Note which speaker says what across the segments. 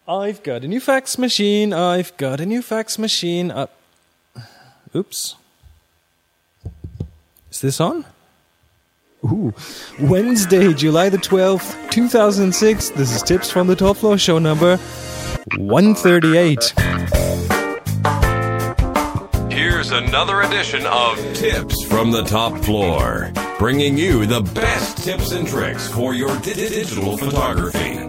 Speaker 1: I've got a new fax machine. Oops. Is this on? Ooh. Wednesday, July the 12th, 2006. This is Tips from the Top Floor, show number 138.
Speaker 2: Here's another edition of Tips from the Top Floor, bringing you the best tips and tricks for your digital photography.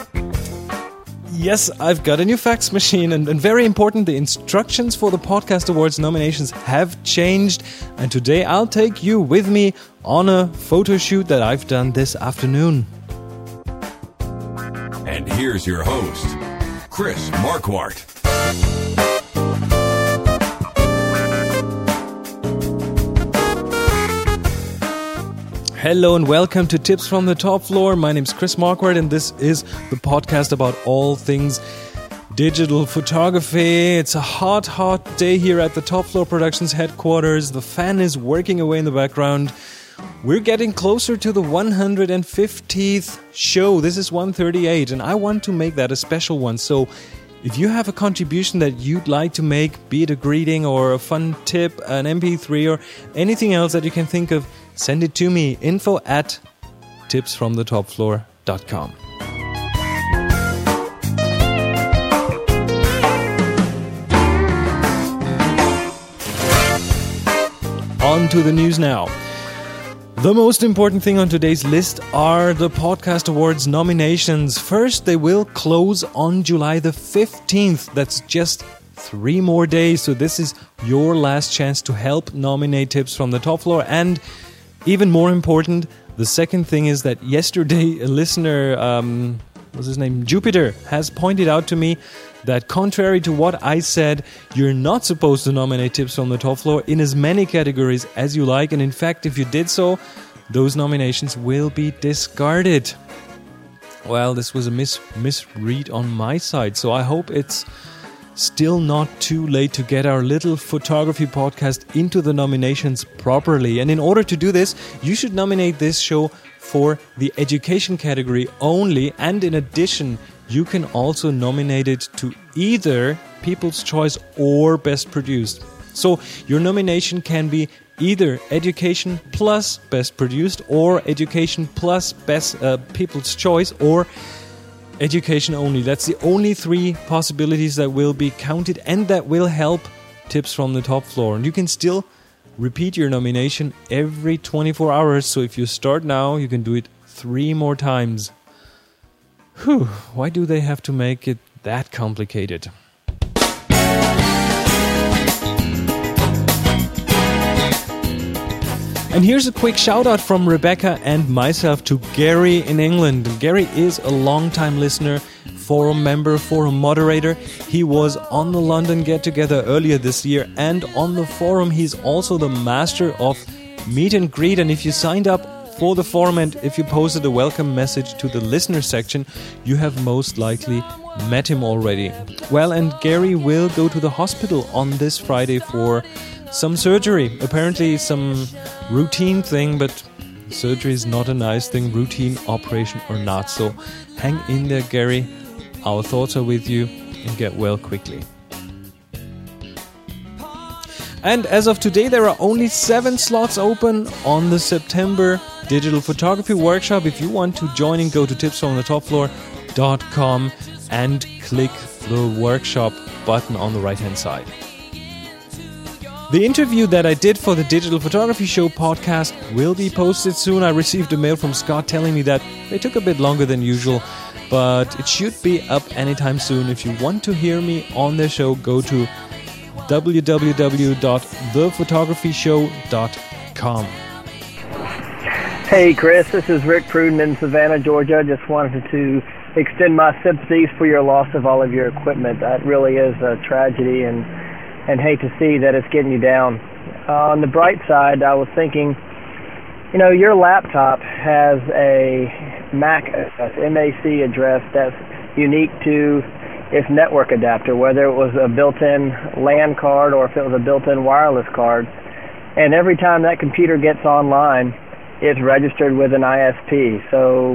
Speaker 1: Yes, I've got a new fax machine, and very important, the instructions for the Podcast Awards nominations have changed, and today I'll take you with me on a photo shoot that I've done this afternoon.
Speaker 2: And here's your host, Chris Marquardt.
Speaker 1: Hello and welcome to Tips from the Top Floor. My name's Chris Marquardt and this is the podcast about all things digital photography. It's a hot day here at the Top Floor Productions headquarters. The fan is working away in the background. We're getting closer to the 150th show. This is 138 and I want to make that a special one. So if you have a contribution that you'd like to make, be it a greeting or a fun tip, an MP3 or anything else that you can think of, send it to me, info@tipsfromthetopfloor.com. On to the news now. The most important thing on today's list are the Podcast Awards nominations. First, they will close on July the 15th. That's just 3 more days. So this is your last chance to help nominate Tips from the Top Floor. And even more important, the second thing is that yesterday a listener, what's his name, Jupiter, has pointed out to me that contrary to what I said, you're not supposed to nominate Tips from the Top Floor in as many categories as you like. And in fact, if you did so, those nominations will be discarded. Well, this was a misread on my side, so I hope it's still not too late to get our little photography podcast into the nominations properly. And in order to do this, you should nominate this show for the education category only. And in addition, you can also nominate it to either People's Choice or Best Produced. So your nomination can be either Education plus Best Produced or Education plus Best People's Choice or Education only. That's the only 3 possibilities that will be counted and that will help Tips from the Top Floor. And you can still repeat your nomination every 24 hours. So if you start now, you can do it 3 more times. Whew, why do they have to make it that complicated? And here's a quick shout out from Rebecca and myself to Gary in England. Gary is a long-time listener, forum member, forum moderator. He was on the London get-together earlier this year, and on the forum he's also the master of meet and greet. And if you signed up for the forum and if you posted a welcome message to the listener section, you have most likely met him already. Well, and Gary will go to the hospital on this Friday for some surgery, apparently some routine thing, but surgery is not a nice thing, routine operation or not. So hang in there, Gary. Our thoughts are with you and get well quickly. And as of today, there are only 7 slots open on the September Digital Photography Workshop. If you want to join in, go to tipsfromthetopfloor.com and click the workshop button on the right-hand side. The interview that I did for the Digital Photography Show podcast will be posted soon. I received a mail from Scott telling me that they took a bit longer than usual, but it should be up anytime soon. If you want to hear me on their show, go to www.thephotographyshow.com.
Speaker 3: Hey Chris, this is Rick Pruden in Savannah, Georgia. Just wanted to extend my sympathies for your loss of all of your equipment. That really is a tragedy and hate to see that it's getting you down. On the bright side, I was thinking, your laptop has a MAC address that's unique to its network adapter, whether it was a built-in LAN card or if it was a built-in wireless card. And every time that computer gets online, it's registered with an ISP. So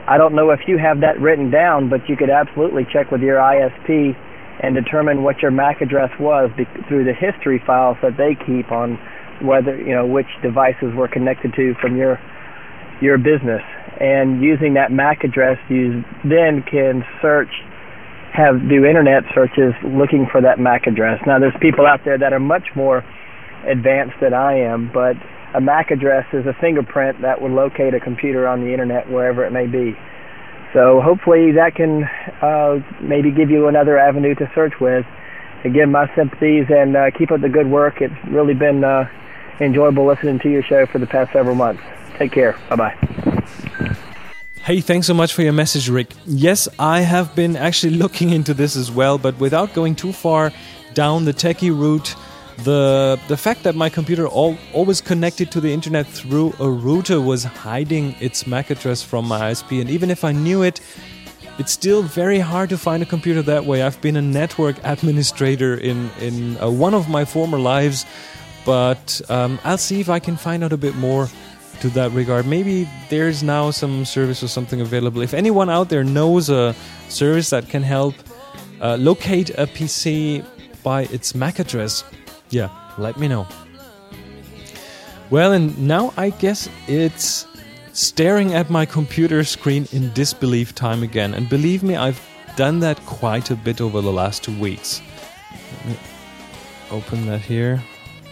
Speaker 3: I don't know if you have that written down, but you could absolutely check with your ISP and determine what your MAC address was through the history files that they keep on whether, which devices were connected to from your business. And using that MAC address, you then can do internet searches looking for that MAC address. Now, there's people out there that are much more advanced than I am, but a MAC address is a fingerprint that will locate a computer on the internet wherever it may be. So hopefully that can maybe give you another avenue to search with. Again, my sympathies, and keep up the good work. It's really been enjoyable listening to your show for the past several months. Take care. Bye-bye.
Speaker 1: Hey, thanks so much for your message, Rick. Yes, I have been actually looking into this as well, but without going too far down the techie route, the fact that my computer always connected to the internet through a router was hiding its MAC address from my ISP, and even if I knew it, it's still very hard to find a computer that way. I've been a network administrator in one of my former lives, but I'll see if I can find out a bit more to that regard. Maybe there's now some service or something available. If anyone out there knows a service that can help locate a PC by its MAC address, yeah, let me know. Well, and now I guess it's staring at my computer screen in disbelief time again. And believe me, I've done that quite a bit over the last 2 weeks. Let me open that here.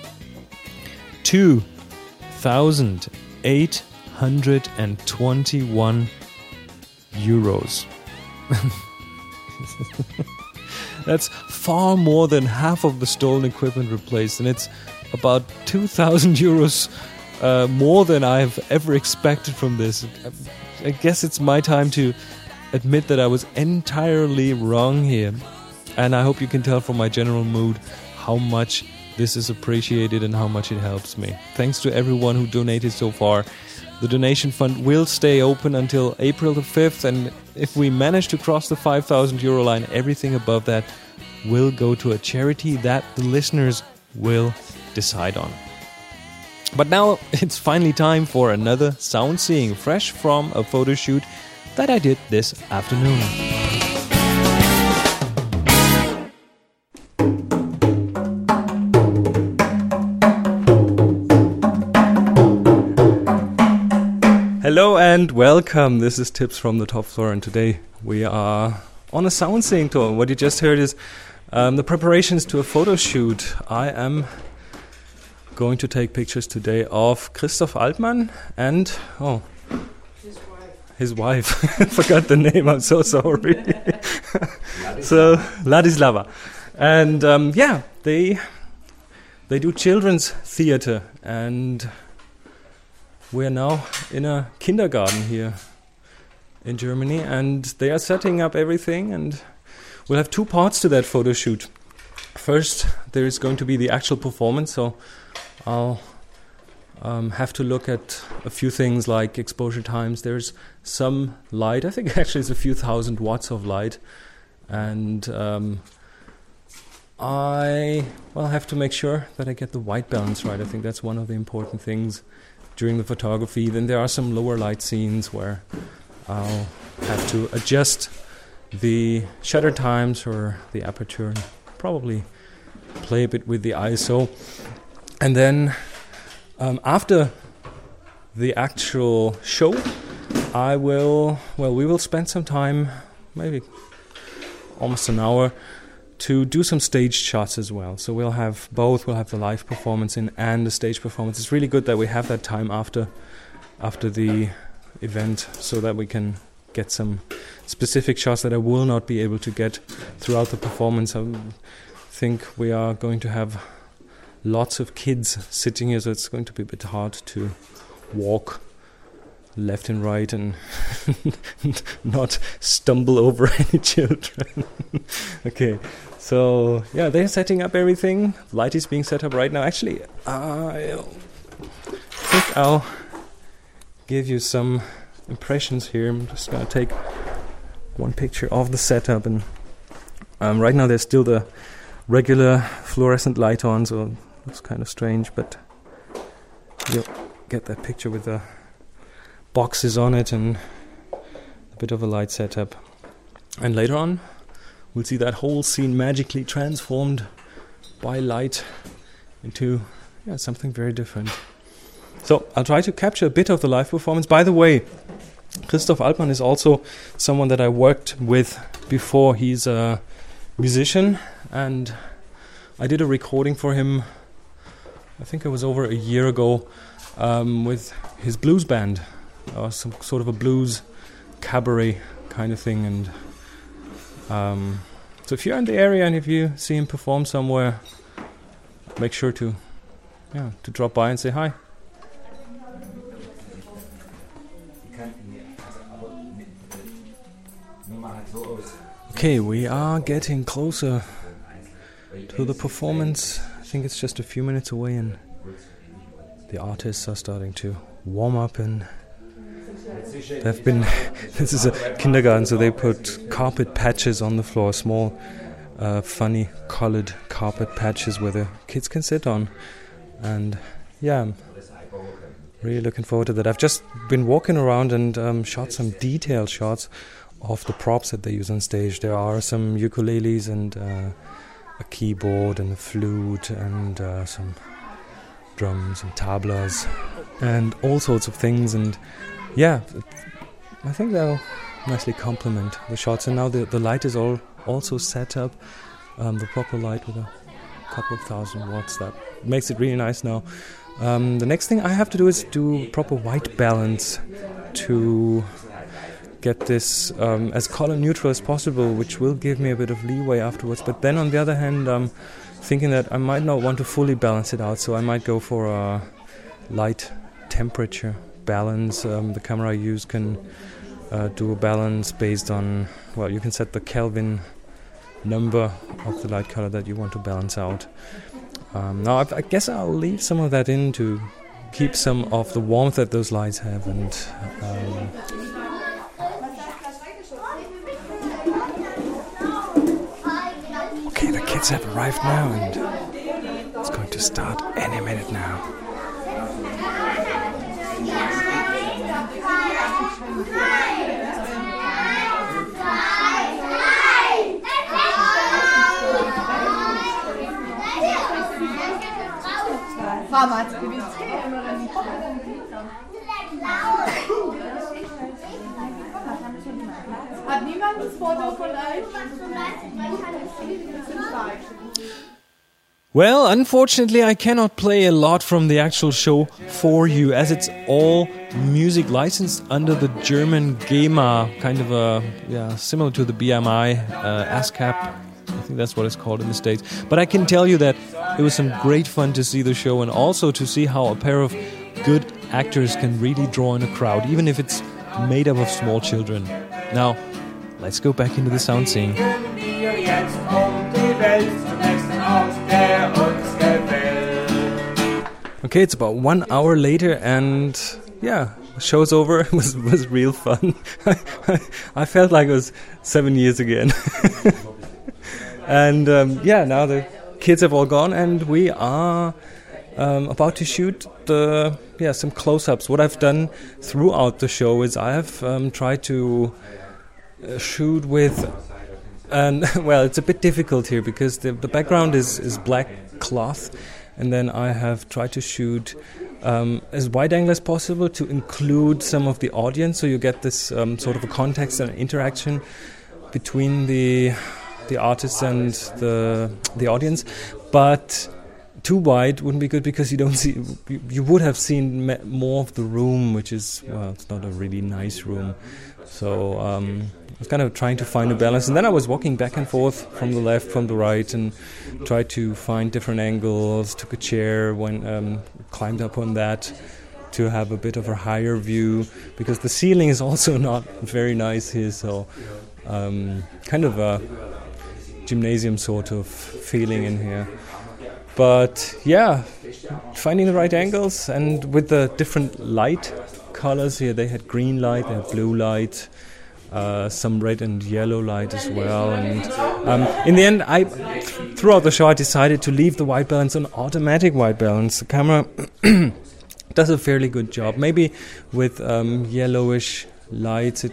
Speaker 1: 2,821 euros. That's far more than half of the stolen equipment replaced, and it's about 2,000 euros more than I've ever expected from this. I guess it's my time to admit that I was entirely wrong here, and I hope you can tell from my general mood how much this is appreciated and how much it helps me. Thanks to everyone who donated so far. The donation fund will stay open until April the 5th, and if we manage to cross the 5,000 euro line, everything above that will go to a charity that the listeners will decide on. But now it's finally time for another sound seeing, fresh from a photo shoot that I did this afternoon. Hello and welcome. This is Tips from the Top Floor, and today we are on a sound seeing tour. What you just heard is the preparations to a photo shoot. I am going to take pictures today of Christoph Altmann and his wife. Forgot the name. I'm so sorry. So Ladislava, and they do children's theater, and we're now in a kindergarten here in Germany, and they are setting up everything, and we'll have 2 parts to that photo shoot. First, there is going to be the actual performance, so I'll have to look at a few things like exposure times. There's some light. I think actually it's a few thousand watts of light, and I have to make sure that I get the white balance right. I think that's one of the important things during the photography. Then there are some lower light scenes where I'll have to adjust the shutter times or the aperture and probably play a bit with the ISO. And then after the actual show, we will spend some time, maybe almost an hour, to do some staged shots as well. So we'll have both. We'll have the live performance and the stage performance. It's really good that we have that time after the event, so that we can get some specific shots that I will not be able to get throughout the performance. I think we are going to have lots of kids sitting here, so it's going to be a bit hard to walk left and right and not stumble over any children. Okay, so yeah, they're setting up everything. Light is being set up right now. Actually, I think I'll give you some impressions here. I'm just going to take one picture of the setup, and right now there's still the regular fluorescent light on, so it looks kind of strange, but you'll get that picture with the boxes on it and the a bit of a light setup. And later on, we'll see that whole scene magically transformed by light into something very different. So I'll try to capture a bit of the live performance. By the way, Christoph Altmann is also someone that I worked with before. He's a musician, and I did a recording for him, I think it was over a year ago, with his blues band, some sort of a blues cabaret kind of thing. And so if you're in the area and if you see him perform somewhere, make sure to drop by and say hi. Okay, we are getting closer to the performance. I think it's just a few minutes away and the artists are starting to warm up, and they've been this is a kindergarten, so they put carpet patches on the floor, small funny colored carpet patches where the kids can sit on. And I'm really looking forward to that. I've just been walking around and shot some detailed shots of the props that they use on stage. There are some ukuleles and a keyboard and a flute and some drums and tablas and all sorts of things. And I think they'll nicely complement the shots. And now the light is also set up, the proper light with a couple of thousand watts. That makes it really nice now. The next thing I have to do is do proper white balance to get this as color neutral as possible, which will give me a bit of leeway afterwards. But then on the other hand, I'm thinking that I might not want to fully balance it out, so I might go for a light temperature balance. The camera I use can do a balance based on, you can set the Kelvin number of the light color that you want to balance out. Now I guess I'll leave some of that in to keep some of the warmth that those lights have. And okay, the kids have arrived now, and it's going to start any minute now.
Speaker 4: Hat niemand das Foto von euch?
Speaker 1: Well, unfortunately, I cannot play a lot from the actual show for you, as it's all music licensed under the German GEMA, kind of similar to the BMI, ASCAP. I think that's what it's called in the States. But I can tell you that it was some great fun to see the show, and also to see how a pair of good actors can really draw in a crowd, even if it's made up of small children. Now, let's go back into the sound scene. Okay, it's about 1 hour later, and the show's over. It was real fun. I felt like it was 7 years again. And now the kids have all gone, and we are about to shoot some close-ups. What I've done throughout the show is I have tried to shoot with, and it's a bit difficult here because the background is black cloth, and then I have tried to shoot as wide angle as possible to include some of the audience, so you get this sort of a context and interaction between the artists and the audience. But too wide wouldn't be good because you don't see. You would have seen more of the room, which is it's not a really nice room. So I was kind of trying to find a balance, and then I was walking back and forth from the left, from the right, and tried to find different angles. Took a chair, climbed up on that to have a bit of a higher view, because the ceiling is also not very nice here. So kind of a gymnasium sort of feeling in here. But finding the right angles, and with the different light colors here, they had green light, they had blue light, some red and yellow light as well. And in the end, throughout the show, I decided to leave the white balance on automatic white balance. The camera does a fairly good job. Maybe with yellowish lights, it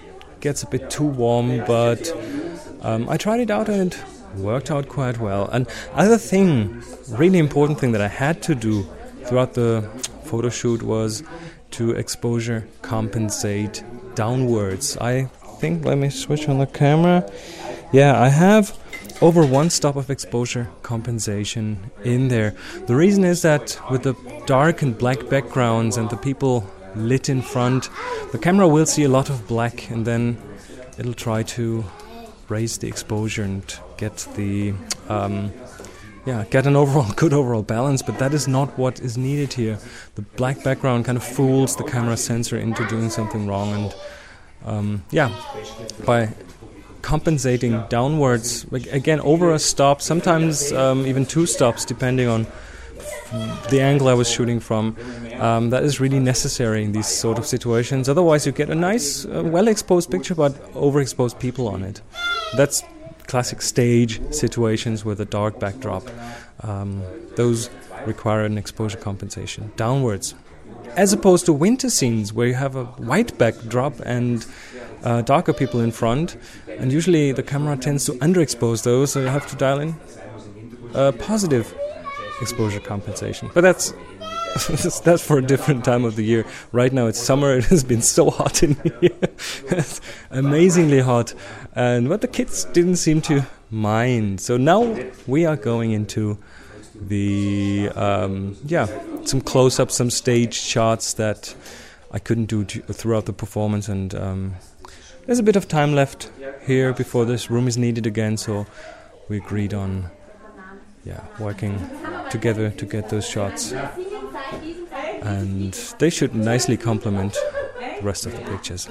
Speaker 1: gets a bit too warm, but I tried it out and it worked out quite well. And other thing, really important thing that I had to do throughout the photo shoot was to exposure compensate downwards. I think, let me switch on the camera. Yeah, I have over 1 stop of exposure compensation in there. The reason is that with the dark and black backgrounds and the people lit in front, the camera will see a lot of black, and then it'll try to raise the exposure and get the get an overall good overall balance, but that is not what is needed here. The black background kind of fools the camera sensor into doing something wrong, and by compensating downwards, again over a stop, sometimes even 2 stops depending on the angle I was shooting from, that is really necessary in these sort of situations. Otherwise you get a nice well-exposed picture but overexposed people on it. That's classic stage situations with a dark backdrop. Those require an exposure compensation downwards, as opposed to winter scenes where you have a white backdrop and darker people in front, and usually the camera tends to underexpose those, so you have to dial in positive exposure compensation. But that's for a different time of the year. Right now it's summer. It has been so hot in here. It's amazingly hot, but the kids didn't seem to mind. So now we are going into the some close-ups, some stage shots that I couldn't do throughout the performance, and there's a bit of time left here before this room is needed again, so we agreed on working together to get those shots, and they should nicely complement the rest of the pictures.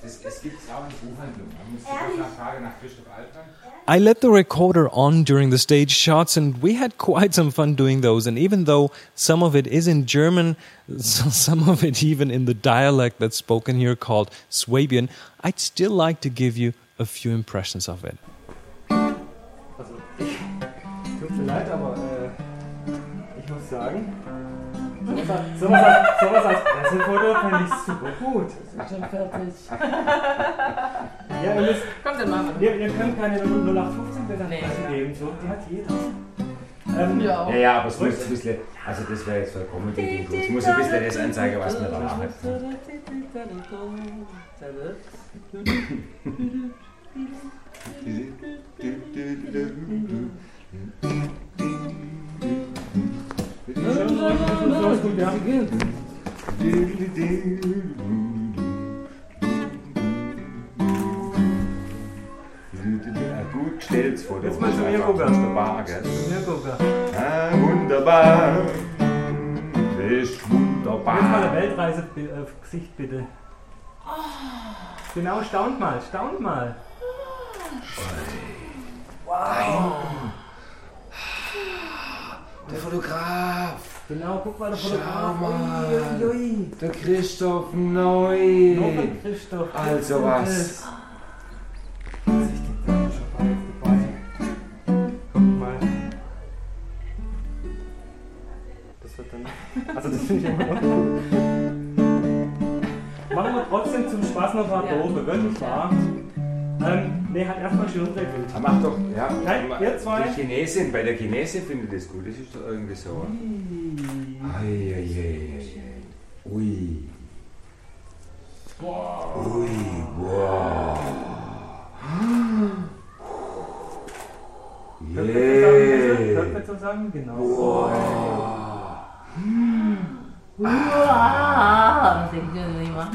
Speaker 1: I let the recorder on during the stage shots, and we had quite some fun doing those. And even though some of it is in German, some of it even in the dialect that's spoken here called Swabian, I'd still like to give you a few impressions of it. Tut mir leid, aber ich muss sagen, sowas als Pressefoto fand ich super gut.
Speaker 5: Wir sind schon fertig.
Speaker 1: Ja,
Speaker 5: Kommt dann mal.
Speaker 1: Wir können keine 0815 Bilder geben, so, die hat jeder.
Speaker 6: Ja, aber es muss ein bisschen, also das wäre jetzt vollkommen die Idee. Es muss ein bisschen das anzeigen, was wir da machen. Gut gestelltes Foto.
Speaker 1: Jetzt mal zu mir gucken.
Speaker 6: Wunderbar, gell?
Speaker 7: Wunderbar. Das ist wunderbar.
Speaker 1: Jetzt mal eine Weltreise-Gesicht bitte. Genau, staunt mal.
Speaker 6: Wow. Der Fotograf.
Speaker 1: Genau, guck mal, der Fotograf.
Speaker 6: Schau mal.
Speaker 1: Ui.
Speaker 6: Der Christoph Neu.
Speaker 1: Noch ein Christoph.
Speaker 6: Also was.
Speaker 1: Also das finde ich immer noch gut. Machen wir trotzdem zum Spaß noch ein paar Dobe, wirklich wahr. Hat erstmal schön umdreht.
Speaker 6: Mach doch, ja.
Speaker 1: Nein, ihr zwei.
Speaker 6: Die Chinesin, bei der Chinesin findet das gut, das ist doch irgendwie so. Ui. Wow. Ui, wow.
Speaker 1: Hört mir zusammen? Genau.
Speaker 6: Wow.
Speaker 5: Den können wir nicht machen.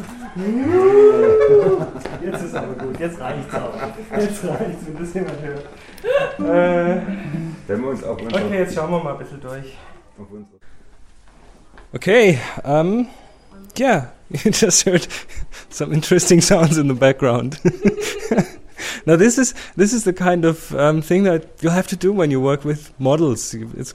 Speaker 1: Jetzt ist aber gut, jetzt reicht's auch. Jetzt reicht's, wenn das jemand hört.
Speaker 6: Wenn wir uns auf
Speaker 1: okay, jetzt schauen wir mal ein bisschen durch. Okay, yeah, you just heard some interesting sounds in the background. Now this is the kind of thing that you'll have to do when you work with models.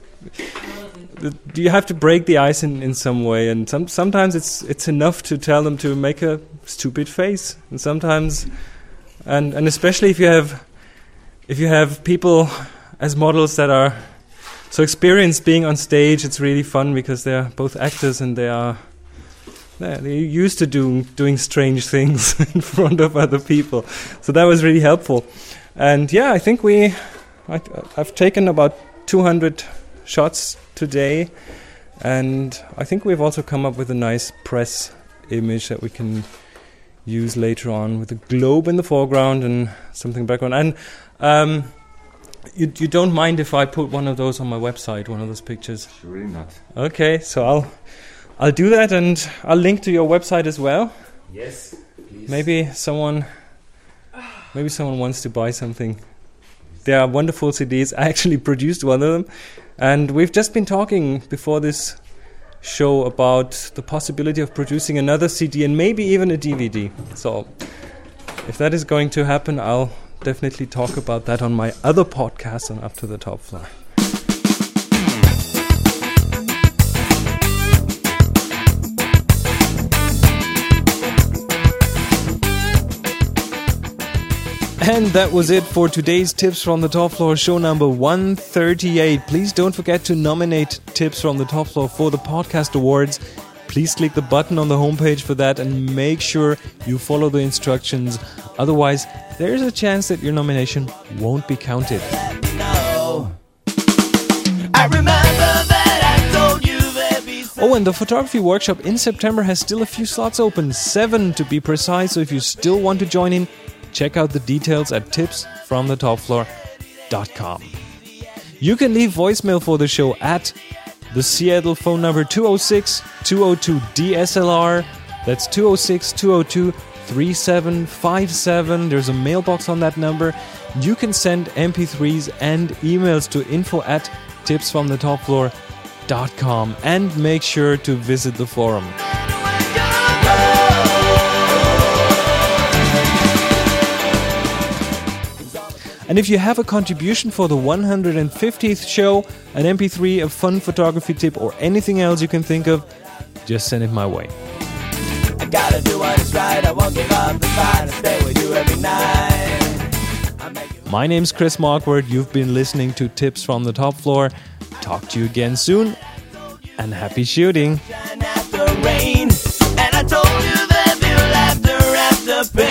Speaker 1: You have to break the ice in some way, and sometimes it's enough to tell them to make a stupid face, and sometimes, and especially if you have people as models that are so experienced being on stage, it's really fun because they're both actors and they are they're used to doing strange things in front of other people. So that was really helpful. And yeah, I think I've taken about 200 shots today, and I think we've also come up with a nice press image that we can use later on with a globe in the foreground and something background. And you don't mind if I put one of those on my website, one of those pictures?
Speaker 6: Surely not.
Speaker 1: Okay, so I'll do that, and I'll link to your website as well.
Speaker 6: Yes, please.
Speaker 1: Maybe someone wants to buy something. They are wonderful CDs. I actually produced one of them, and we've just been talking before this show about the possibility of producing another CD and maybe even a DVD. So if that is going to happen, I'll definitely talk about that on my other podcast on Up to the Top Floor. And that was it for today's Tips from the Top Floor, show number 138. Please don't forget to nominate Tips from the Top Floor for the Podcast Awards. Please click the button on the homepage for that and make sure you follow the instructions. Otherwise, there's a chance that your nomination won't be counted. Oh, and the photography workshop in September has still a few slots open, 7 to be precise. So if you still want to join in, check out the details at tipsfromthetopfloor.com. You can leave voicemail for the show at the Seattle phone number 206-202-DSLR. That's 206-202-3757. There's a mailbox on that number. You can send MP3s and emails to info@tipsfromthetopfloor.com, and make sure to visit the forum. And if you have a contribution for the 150th show, an MP3, a fun photography tip, or anything else you can think of, just send it my way. I gotta do what is right. I won't give up the fight. I stay with you every night. My name's Chris Marquardt. You've been listening to Tips from the Top Floor. Talk to you again soon, and happy shooting. And I told you that after pain.